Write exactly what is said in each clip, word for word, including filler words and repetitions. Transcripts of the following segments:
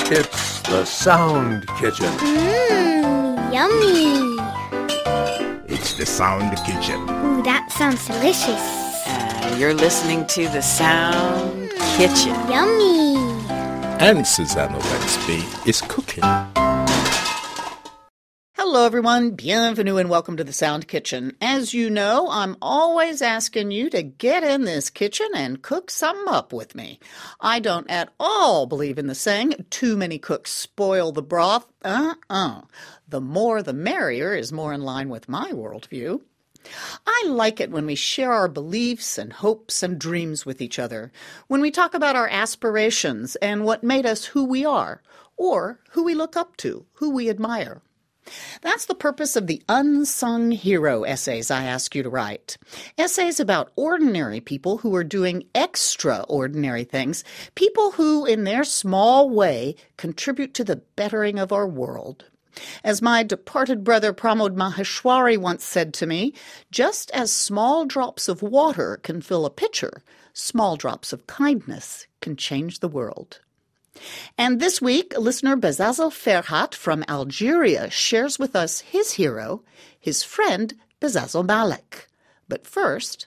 It's the Sound Kitchen. Mmm, yummy. It's the Sound Kitchen. Ooh, that sounds delicious. Uh, you're listening to the Sound Kitchen. Yummy. And Susanna Wensby is cooking. Hello, everyone. Bienvenue and welcome to the Sound Kitchen. As you know, I'm always asking you to get in this kitchen and cook something up with me. I don't at all believe in the saying, too many cooks spoil the broth. Uh-uh. The more the merrier is more in line with my worldview. I like it when we share our beliefs and hopes and dreams with each other, when we talk about our aspirations and what made us who we are, or who we look up to, who we admire. That's the purpose of the Unsung Hero essays I ask you to write. Essays about ordinary people who are doing extraordinary things, people who, in their small way, contribute to the bettering of our world. As my departed brother Pramod Maheshwari once said to me, just as small drops of water can fill a pitcher, small drops of kindness can change the world. And this week, listener Bezazel Ferhat from Algeria shares with us his hero, his friend Bezazel Malek. But first,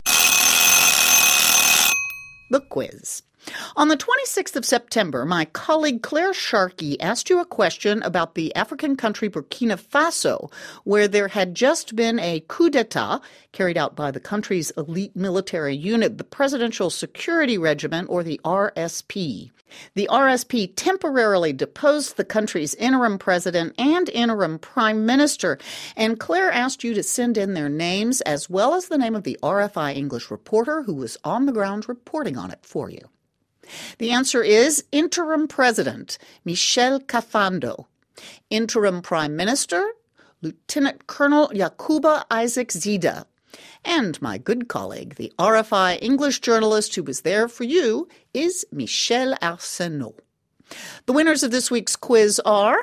the quiz. On the twenty-sixth of September, my colleague Claire Sharkey asked you a question about the African country Burkina Faso, where there had just been a coup d'etat carried out by the country's elite military unit, the Presidential Security Regiment, or the R S P. The R S P temporarily deposed the country's interim president and interim prime minister, and Claire asked you to send in their names as well as the name of the R F I English reporter who was on the ground reporting on it for you. The answer is interim president, Michel Kafando. Interim prime minister, Lieutenant Colonel Yakuba Isaac Zida. And my good colleague, the R F I English journalist who was there for you, is Michel Arsenault. The winners of this week's quiz are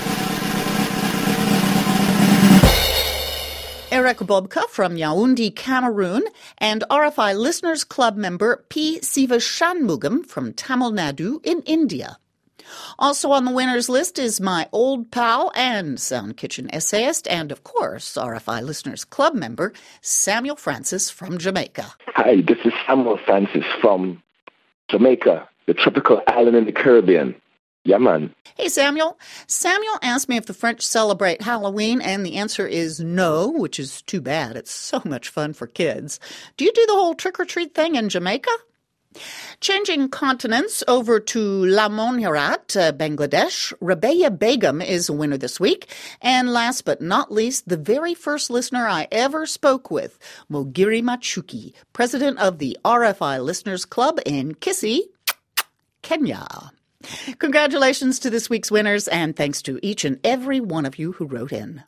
Eric Bobka from Yaoundé, Cameroon, and R F I Listeners Club member P. Siva Shanmugam from Tamil Nadu in India. Also on the winners list is my old pal and Sound Kitchen essayist and, of course, R F I Listeners Club member Samuel Francis from Jamaica. Hi, this is Samuel Francis from Jamaica, the tropical island in the Caribbean. Yeah, man. Hey, Samuel. Samuel asked me if the French celebrate Halloween, and the answer is no, which is too bad. It's so much fun for kids. Do you do the whole trick-or-treat thing in Jamaica? Changing continents over to La Monherat, uh, Bangladesh, Rabeya Begum is a winner this week. And last but not least, the very first listener I ever spoke with, Mogiri Machuki, president of the R F I Listeners Club in Kisii, Kenya. Congratulations to this week's winners, and thanks to each and every one of you who wrote in.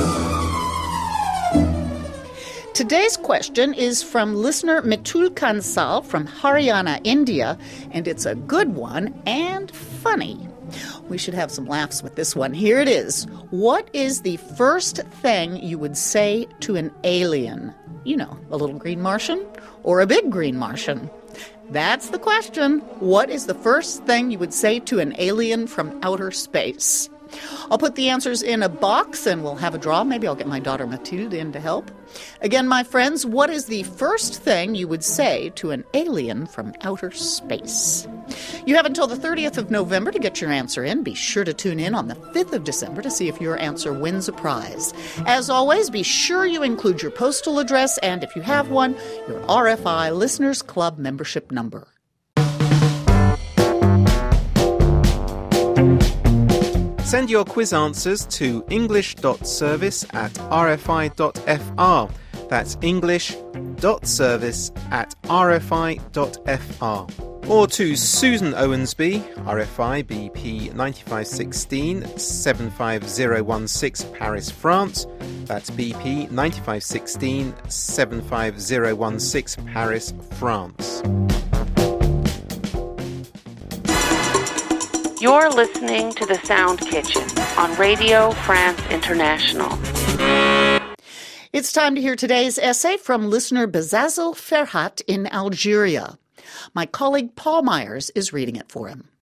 Today's question is from listener Mitul Kansal from Haryana, India, and it's a good one and funny. We should have some laughs with this one. Here it is. What is the first thing you would say to an alien? You know, a little green Martian or a big green Martian? That's the question. What is the first thing you would say to an alien from outer space? I'll put the answers in a box and we'll have a draw. Maybe I'll get my daughter Mathilde in to help. Again, my friends, what is the first thing you would say to an alien from outer space? You have until the thirtieth of November to get your answer in. Be sure to tune in on the fifth of December to see if your answer wins a prize. As always, be sure you include your postal address and, if you have one, your R F I Listeners Club membership number. Send your quiz answers to english.service at rfi.fr. That's english.service at rfi.fr. Or to Susan Owensby, R F I B P nine five one six seven five zero one six, Paris, France. That's B P nine five one six seven five zero one six, Paris, France. You're listening to The Sound Kitchen on Radio France International. It's time to hear today's essay from listener Bezazel Ferhat in Algeria. My colleague Paul Myers is reading it for him.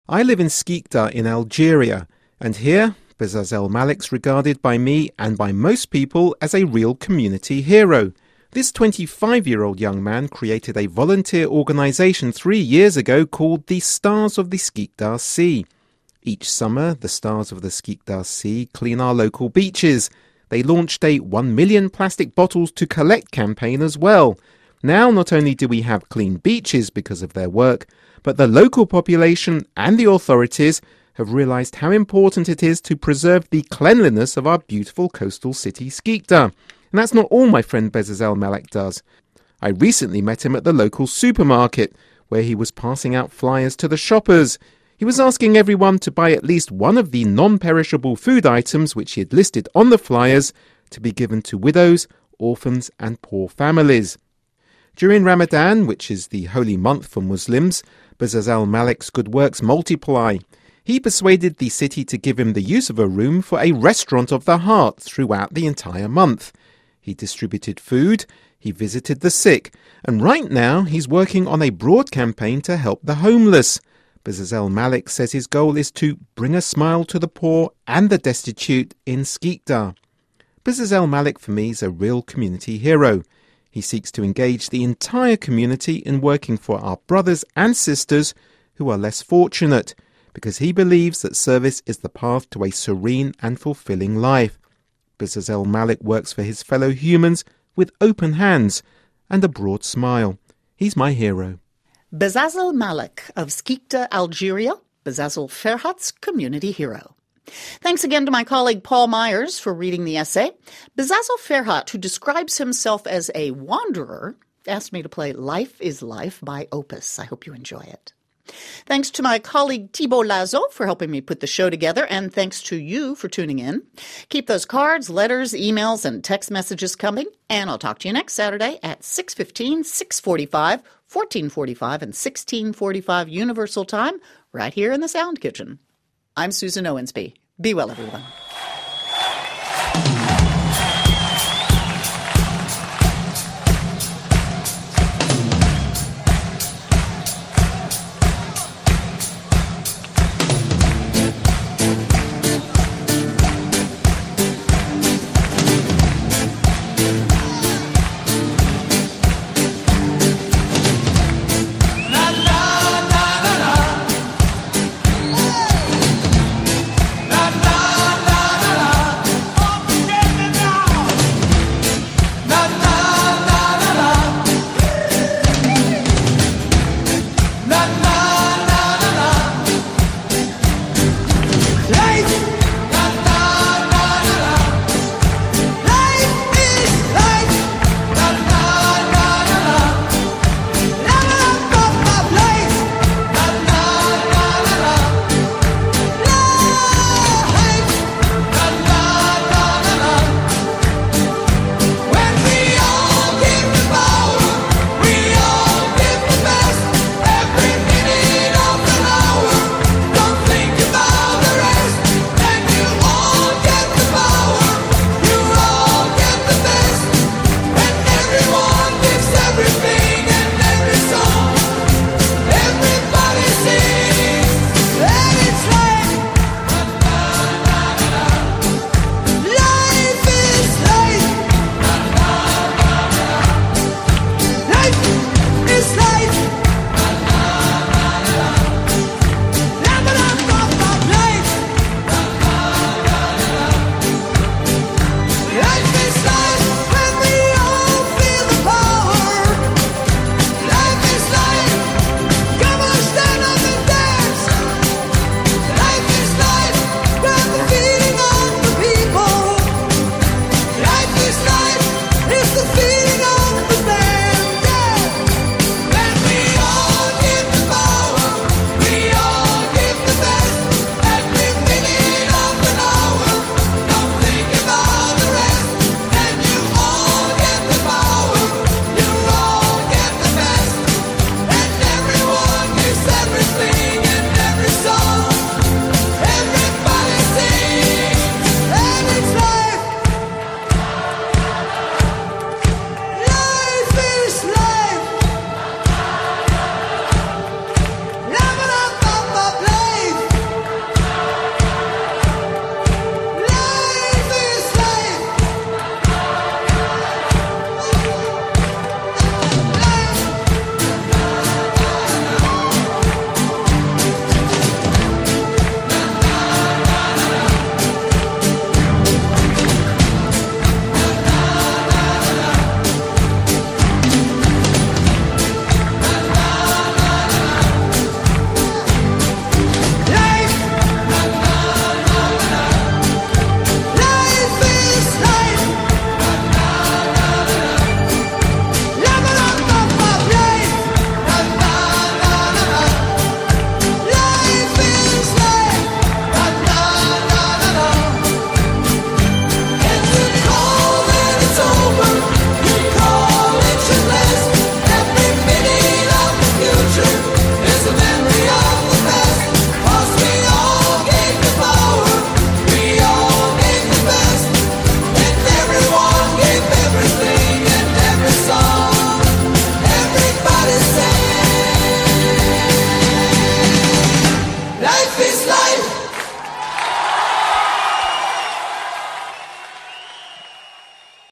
I live in Skikda in Algeria, and here Bezazel Malik's regarded by me and by most people as a real community hero. This twenty-five-year-old young man created a volunteer organisation three years ago called the Stars of the Skikda Sea. Each summer, the Stars of the Skikda Sea clean our local beaches. They launched a one million plastic bottles to collect campaign as well. Now, not only do we have clean beaches because of their work, but the local population and the authorities have realised how important it is to preserve the cleanliness of our beautiful coastal city Skikda. And that's not all my friend Bezazel Malik does. I recently met him at the local supermarket, where he was passing out flyers to the shoppers. He was asking everyone to buy at least one of the non-perishable food items which he had listed on the flyers to be given to widows, orphans and poor families. During Ramadan, which is the holy month for Muslims, Bezazel Malik's good works multiply. He persuaded the city to give him the use of a room for a restaurant of the heart throughout the entire month. He distributed food, he visited the sick, and right now he's working on a broad campaign to help the homeless. Bezazel Malik says his goal is to bring a smile to the poor and the destitute in Skikda. Bezazel Malik for me is a real community hero. He seeks to engage the entire community in working for our brothers and sisters who are less fortunate, because he believes that service is the path to a serene and fulfilling life. Bezazel Malik works for his fellow humans with open hands and a broad smile. He's my hero. Bezazel Malik of Skikda, Algeria, Bezazel Ferhat's community hero. Thanks again to my colleague Paul Myers for reading the essay. Bezazel Ferhat, who describes himself as a wanderer, asked me to play Life is Life by Opus. I hope you enjoy it. Thanks to my colleague Thibault Lazo for helping me put the show together, and thanks to you for tuning in. Keep those cards, letters, emails, and text messages coming, and I'll talk to you next Saturday at six fifteen, six forty-five, fourteen forty-five, and sixteen forty-five Universal Time, right here in the Sound Kitchen. I'm Susan Owensby. Be well, everyone.